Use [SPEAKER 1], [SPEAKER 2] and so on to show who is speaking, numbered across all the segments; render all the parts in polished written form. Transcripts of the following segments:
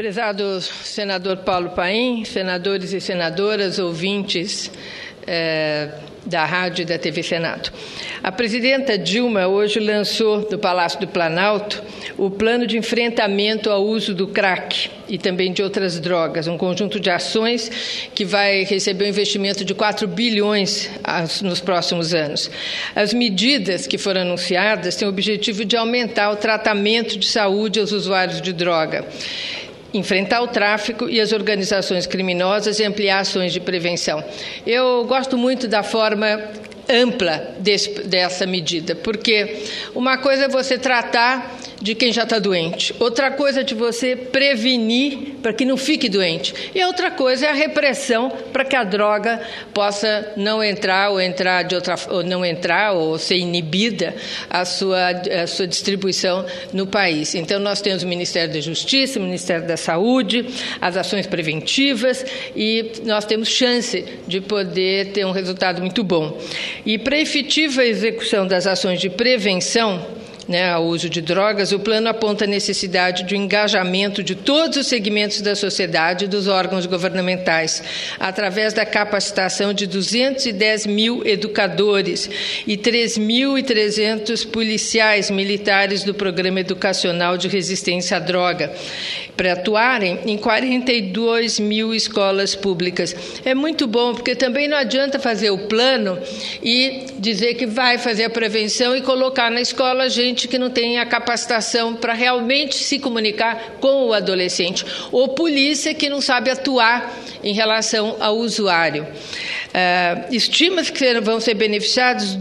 [SPEAKER 1] Prezado senador Paulo Paim, senadores e senadoras, ouvintes da Rádio e da TV Senado. A presidenta Dilma hoje lançou do Palácio do Planalto o plano de enfrentamento ao uso do crack e também de outras drogas, um conjunto de ações que vai receber um investimento de 4 bilhões nos próximos anos. As medidas que foram anunciadas têm o objetivo de aumentar o tratamento de saúde aos usuários de droga, enfrentar o tráfico e as organizações criminosas e ampliar ações de prevenção. Eu gosto muito da forma ampla dessa medida, porque uma coisa é você tratar de quem já está doente, outra coisa é de você prevenir para que não fique doente, e outra coisa é a repressão para que a droga possa não entrar ou ser inibida a sua distribuição no país. Então nós temos o Ministério da Justiça, o Ministério da Saúde, as ações preventivas, e nós temos chance de poder ter um resultado muito bom. E para a efetiva execução das ações de prevenção ao uso de drogas, o plano aponta a necessidade de um engajamento de todos os segmentos da sociedade e dos órgãos governamentais, através da capacitação de 210 mil educadores e 3.300 policiais militares do Programa Educacional de Resistência à Droga, para atuarem em 42 mil escolas públicas. É muito bom, porque também não adianta fazer o plano e dizer que vai fazer a prevenção e colocar na escola gente que não tem a capacitação para realmente se comunicar com o adolescente, ou polícia que não sabe atuar em relação ao usuário. Estima-se que vão ser beneficiados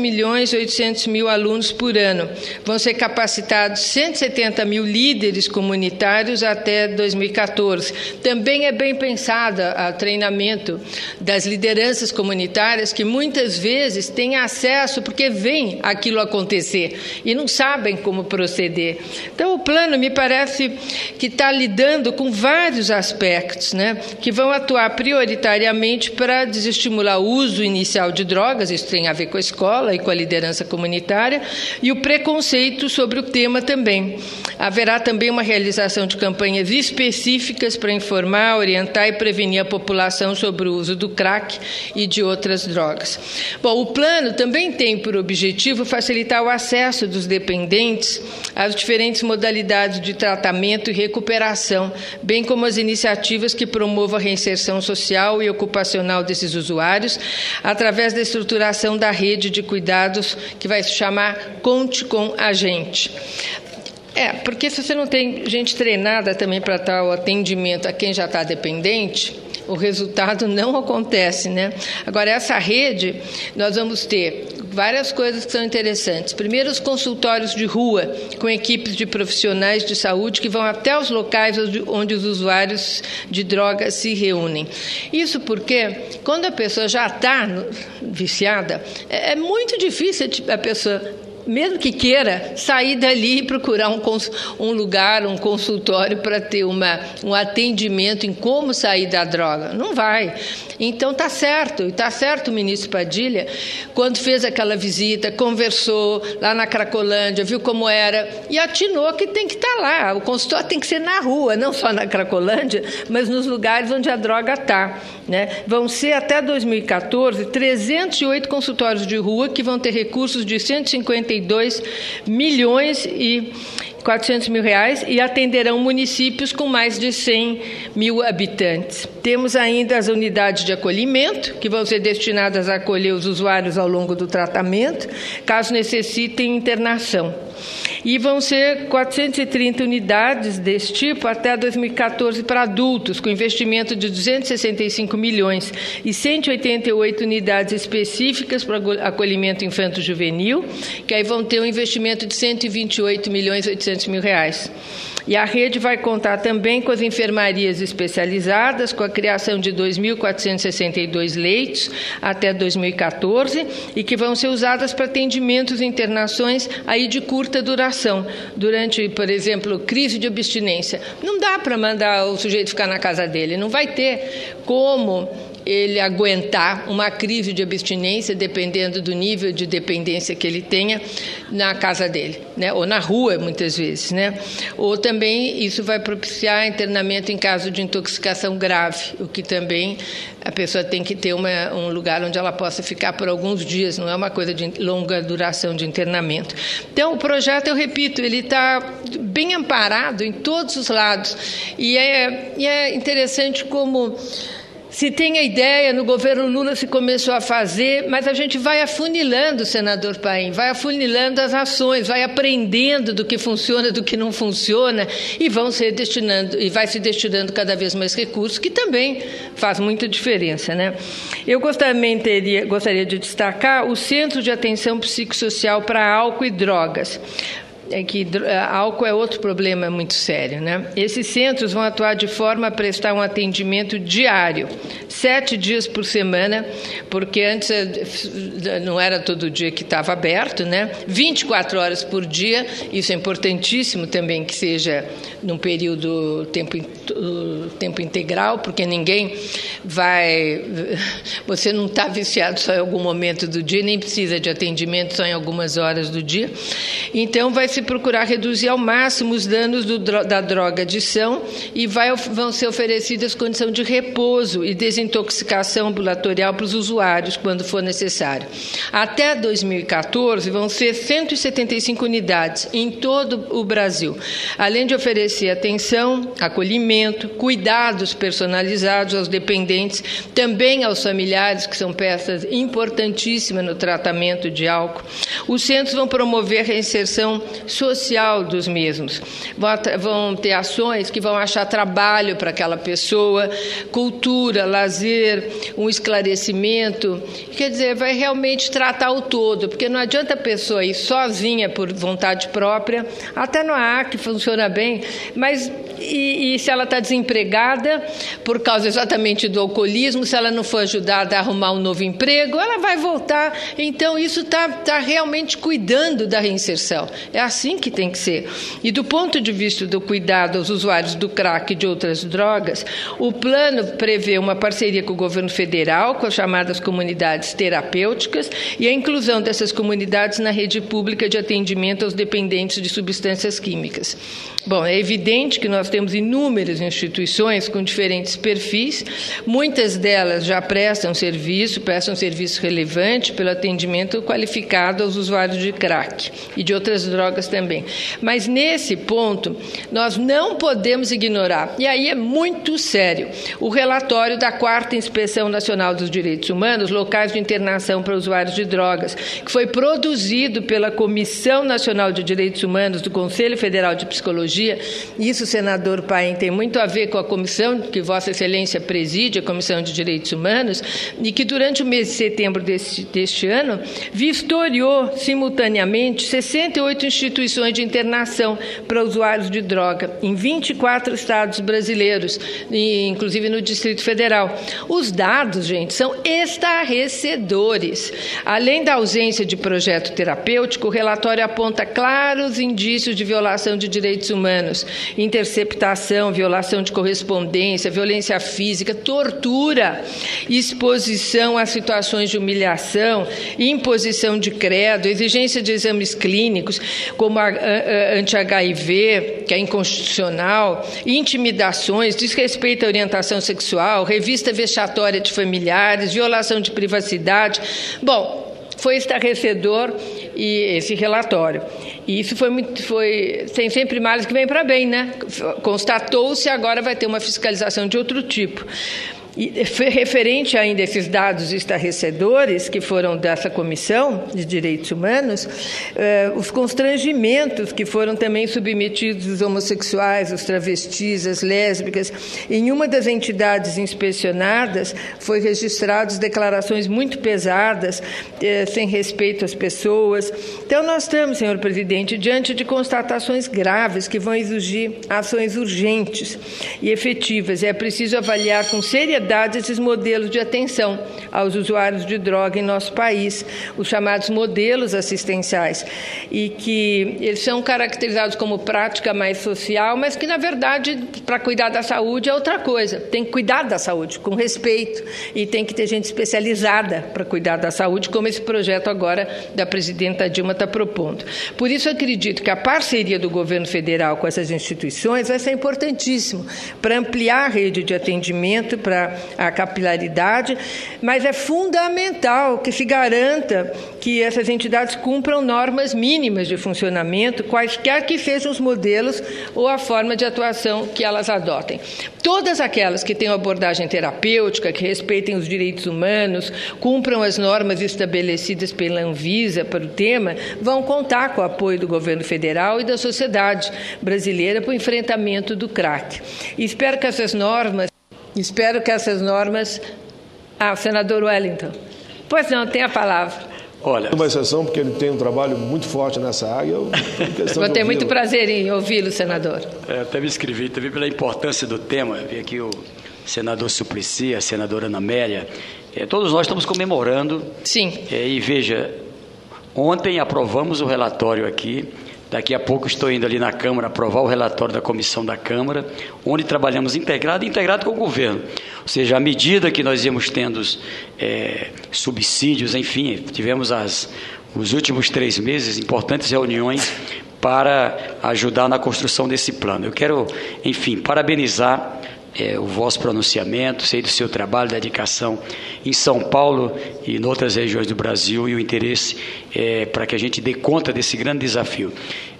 [SPEAKER 1] 2.800.000 alunos por ano. Vão ser capacitados 170 mil líderes comunitários até 2014. Também é bem pensado o treinamento das lideranças comunitárias, que muitas vezes têm acesso porque veem aquilo acontecer e não sabem como proceder. Então, o plano me parece que está lidando com vários aspectos, que vão atuar prioritariamente para desestimular o uso inicial de drogas, isso tem a ver com a escola e com a liderança comunitária, e o preconceito sobre o tema também. Haverá também uma realização de campanhas específicas para informar, orientar e prevenir a população sobre o uso do crack e de outras drogas. Bom, o plano também tem por objetivo facilitar o acesso dos dependentes às diferentes modalidades de tratamento e recuperação, bem como as iniciativas que promovam a reinserção social e ocupacional desses usuários, através da estruturação da rede de cuidados que vai se chamar Conte com a Gente. Porque se você não tem gente treinada também para tal atendimento a quem já está dependente, o resultado não acontece, Agora, essa rede, nós vamos ter várias coisas que são interessantes. Primeiro, os consultórios de rua, com equipes de profissionais de saúde que vão até os locais onde os usuários de drogas se reúnem. Isso porque, quando a pessoa já está viciada, é muito difícil a pessoa, mesmo que queira, sair dali e procurar um lugar, um consultório para ter um atendimento em como sair da droga. Não vai. Então está certo, e está certo o ministro Padilha, quando fez aquela visita, conversou lá na Cracolândia, viu como era, e atinou que tem que estar lá. O consultório tem que ser na rua, não só na Cracolândia, mas nos lugares onde a droga está. Vão ser, até 2014, 308 consultórios de rua que vão ter recursos de 152 milhões e 400 mil reais e atenderão municípios com mais de 100 mil habitantes. Temos ainda as unidades de acolhimento, que vão ser destinadas a acolher os usuários ao longo do tratamento, caso necessitem internação. E vão ser 430 unidades desse tipo até 2014 para adultos, com investimento de 265 milhões e 188 unidades específicas para acolhimento infanto-juvenil, que aí vão ter um investimento de 128 milhões e 800 mil reais. E a rede vai contar também com as enfermarias especializadas, com a criação de 2.462 leitos até 2014 e que vão ser usadas para atendimentos e internações aí de curta duração, durante, por exemplo, crise de abstinência. Não dá para mandar o sujeito ficar na casa dele, não vai ter como ele aguentar uma crise de abstinência, dependendo do nível de dependência que ele tenha na casa dele, né? Ou na rua, muitas vezes, né? Ou também isso vai propiciar internamento em caso de intoxicação grave, o que também a pessoa tem que ter um lugar onde ela possa ficar por alguns dias, não é uma coisa de longa duração de internamento. Então, o projeto, eu repito, ele está bem amparado em todos os lados, e é interessante como se tem a ideia, no governo Lula se começou a fazer, mas a gente vai afunilando, senador Paim, vai afunilando as ações, vai aprendendo do que funciona, do que não funciona, e vai se destinando cada vez mais recursos, que também faz muita diferença, né? Eu gostaria de destacar o Centro de Atenção Psicossocial para Álcool e Drogas. Álcool é outro problema muito sério, né? Esses centros vão atuar de forma a prestar um atendimento diário, 7 dias por semana, porque antes não era todo dia que estava aberto, né? 24 horas por dia, isso é importantíssimo também que seja num período tempo integral, porque você não está viciado só em algum momento do dia, nem precisa de atendimento só em algumas horas do dia. Então, vai se procurar reduzir ao máximo os danos da droga-adição e vão ser oferecidas condições de repouso e desintoxicação ambulatorial para os usuários, quando for necessário. Até 2014, vão ser 175 unidades em todo o Brasil, além de oferecer atenção, acolhimento, cuidados personalizados aos dependentes, também aos familiares, que são peças importantíssimas no tratamento de álcool. Os centros vão promover a reinserção social dos mesmos. Vão ter ações que vão achar trabalho para aquela pessoa, cultura, lazer, um esclarecimento. Quer dizer, vai realmente tratar o todo, porque não adianta a pessoa ir sozinha por vontade própria, até no AA que funciona bem, mas e se ela está desempregada por causa exatamente do alcoolismo, se ela não for ajudada a arrumar um novo emprego, ela vai voltar. Então, isso está realmente cuidando da reinserção. É assim que tem que ser. E do ponto de vista do cuidado aos usuários do crack e de outras drogas, o plano prevê uma parceria com o governo federal, com as chamadas comunidades terapêuticas, e a inclusão dessas comunidades na rede pública de atendimento aos dependentes de substâncias químicas. Bom, é evidente que nós temos inúmeras instituições com diferentes perfis, muitas delas já prestam serviço relevante pelo atendimento qualificado aos usuários de crack e de outras drogas também. Mas nesse ponto, nós não podemos ignorar, e aí é muito sério, o relatório da 4ª Inspeção Nacional dos Direitos Humanos, locais de internação para usuários de drogas, que foi produzido pela Comissão Nacional de Direitos Humanos do Conselho Federal de Psicologia. Isso, senador Paim, tem muito a ver com a comissão que Vossa Excelência preside, a Comissão de Direitos Humanos, e que durante o mês de setembro deste ano vistoriou simultaneamente 68 instituições de internação para usuários de droga em 24 estados brasileiros, inclusive no Distrito Federal. Os dados, gente, são estarrecedores. Além da ausência de projeto terapêutico, o relatório aponta claros indícios de violação de direitos humanos, interceptação, violação de correspondência, violência física, tortura, exposição a situações de humilhação, imposição de credo, exigência de exames clínicos, como a anti-HIV, que é inconstitucional, intimidações, desrespeito à orientação sexual, revista vexatória de familiares, violação de privacidade. Bom, foi estarrecedor esse relatório. E isso tem sempre males que vêm para bem, né? Constatou-se, agora vai ter uma fiscalização de outro tipo. E referente ainda a esses dados estarrecedores que foram dessa Comissão de Direitos Humanos, os constrangimentos que foram também submetidos os homossexuais, os travestis, as lésbicas. Em uma das entidades inspecionadas foi registradas declarações muito pesadas, sem respeito às pessoas. Então, nós estamos, senhor presidente, diante de constatações graves que vão exigir ações urgentes e efetivas. É preciso avaliar com seriedade novidade esses modelos de atenção aos usuários de droga em nosso país, os chamados modelos assistenciais, e que eles são caracterizados como prática mais social, mas que, na verdade, para cuidar da saúde é outra coisa. Tem que cuidar da saúde com respeito e tem que ter gente especializada para cuidar da saúde, como esse projeto agora da presidenta Dilma está propondo. Por isso, acredito que a parceria do governo federal com essas instituições vai ser importantíssimo para ampliar a rede de atendimento, para a capilaridade, mas é fundamental que se garanta que essas entidades cumpram normas mínimas de funcionamento, quaisquer que sejam os modelos ou a forma de atuação que elas adotem. Todas aquelas que tenham abordagem terapêutica, que respeitem os direitos humanos, cumpram as normas estabelecidas pela Anvisa para o tema, vão contar com o apoio do governo federal e da sociedade brasileira para o enfrentamento do crack. E espero que essas normas... senador Wellington. Pois não, tem a palavra.
[SPEAKER 2] Olha, uma exceção, porque ele tem um trabalho muito forte nessa área.
[SPEAKER 1] Vou ter muito prazer em ouvi-lo, senador.
[SPEAKER 3] Eu até me inscrevi também pela importância do tema. Vi aqui o senador Suplicy, a senadora Ana Amélia. Todos nós estamos comemorando.
[SPEAKER 1] Sim.
[SPEAKER 3] E veja, ontem aprovamos o relatório aqui. Daqui a pouco estou indo ali na Câmara aprovar o relatório da Comissão da Câmara, onde trabalhamos integrado com o governo. Ou seja, à medida que nós íamos tendo subsídios, enfim, tivemos os últimos 3 meses importantes reuniões para ajudar na construção desse plano. Eu quero, enfim, parabenizar o vosso pronunciamento, sei do seu trabalho, dedicação em São Paulo e em outras regiões do Brasil e o interesse para que a gente dê conta desse grande desafio.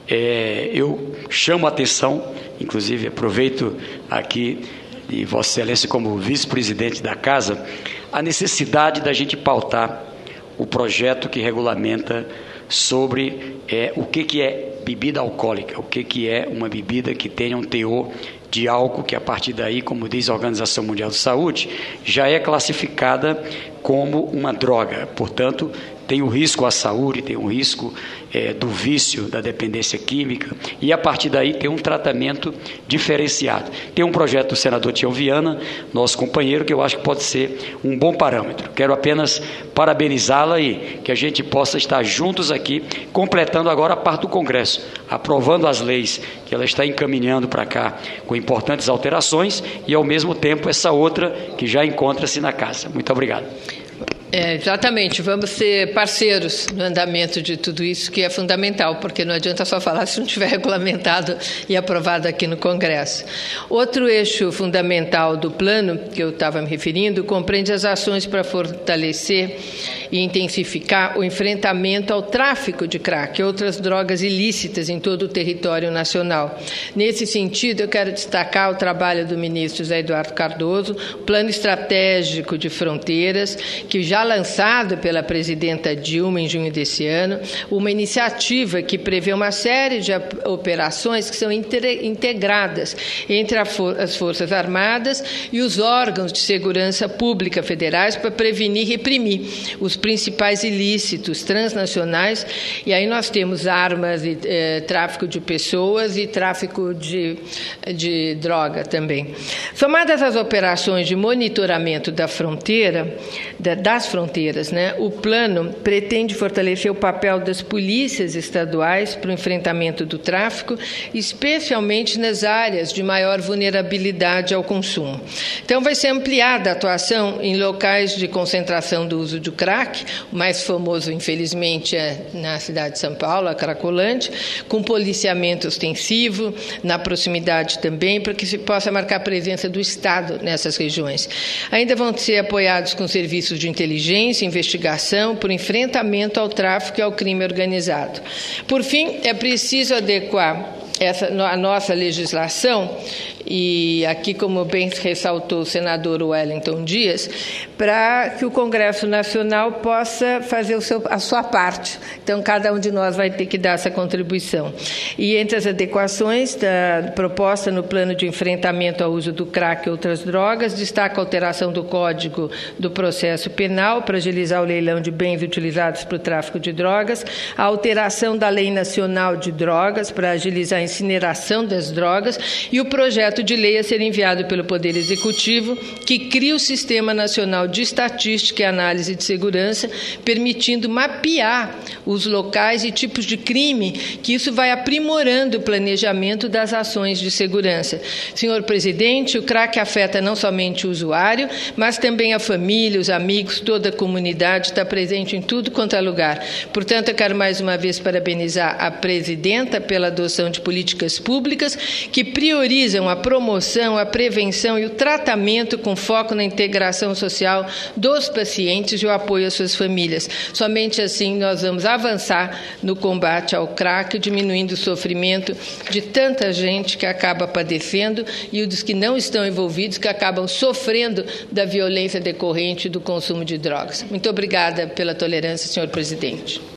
[SPEAKER 3] Eu chamo a atenção, inclusive aproveito aqui de Vossa Excelência como vice-presidente da Casa, a necessidade da gente pautar o projeto que regulamenta sobre o que é bebida alcoólica, o que é uma bebida que tenha um teor de álcool, que a partir daí, como diz a Organização Mundial de Saúde, já é classificada como uma droga. Portanto, tem o risco à saúde, tem o risco do vício, da dependência química, e a partir daí tem um tratamento diferenciado. Tem um projeto do senador Tião Viana, nosso companheiro, que eu acho que pode ser um bom parâmetro. Quero apenas parabenizá-la e que a gente possa estar juntos aqui, completando agora a parte do Congresso, aprovando as leis que ela está encaminhando para cá, com importantes alterações, e ao mesmo tempo essa outra que já encontra-se na Casa. Muito obrigado.
[SPEAKER 1] Exatamente, vamos ser parceiros no andamento de tudo isso, que é fundamental, porque não adianta só falar se não estiver regulamentado e aprovado aqui no Congresso. Outro eixo fundamental do plano, que eu estava me referindo, compreende as ações para fortalecer e intensificar o enfrentamento ao tráfico de crack e outras drogas ilícitas em todo o território nacional. Nesse sentido, eu quero destacar o trabalho do ministro José Eduardo Cardoso, Plano Estratégico de Fronteiras, que já lançado pela presidenta Dilma em junho desse ano, uma iniciativa que prevê uma série de operações que são integradas entre as Forças Armadas e os órgãos de segurança pública federais para prevenir e reprimir os principais ilícitos transnacionais, e aí nós temos armas, tráfico de pessoas e tráfico de droga também. Somadas as operações de monitoramento da fronteira, das fronteiras, o plano pretende fortalecer o papel das polícias estaduais para o enfrentamento do tráfico, especialmente nas áreas de maior vulnerabilidade ao consumo. Então, vai ser ampliada a atuação em locais de concentração do uso do crack, o mais famoso, infelizmente, é na cidade de São Paulo, a Cracolândia, com policiamento ostensivo, na proximidade também, para que se possa marcar a presença do Estado nessas regiões. Ainda vão ser apoiados com serviços de inteligência, investigação, por enfrentamento ao tráfico e ao crime organizado. Por fim, é preciso adequar a nossa legislação, e aqui, como bem ressaltou o senador Wellington Dias, para que o Congresso Nacional possa fazer a sua parte. Então, cada um de nós vai ter que dar essa contribuição. E entre as adequações da proposta no plano de enfrentamento ao uso do crack e outras drogas, destaca a alteração do Código do Processo Penal para agilizar o leilão de bens utilizados para o tráfico de drogas, a alteração da Lei Nacional de Drogas para agilizar a incineração das drogas, e o projeto de lei a ser enviado pelo Poder Executivo, que cria o Sistema Nacional de Estatística e Análise de Segurança, permitindo mapear os locais e tipos de crime, que isso vai aprimorando o planejamento das ações de segurança. Senhor presidente, o crack afeta não somente o usuário, mas também a família, os amigos, toda a comunidade, está presente em tudo quanto é lugar. Portanto, eu quero mais uma vez parabenizar a presidenta pela adoção de políticas públicas que priorizam a promoção, a prevenção e o tratamento com foco na integração social dos pacientes e o apoio às suas famílias. Somente assim nós vamos avançar no combate ao crack, diminuindo o sofrimento de tanta gente que acaba padecendo e dos que não estão envolvidos, que acabam sofrendo da violência decorrente do consumo de drogas. Muito obrigada pela tolerância, senhor presidente.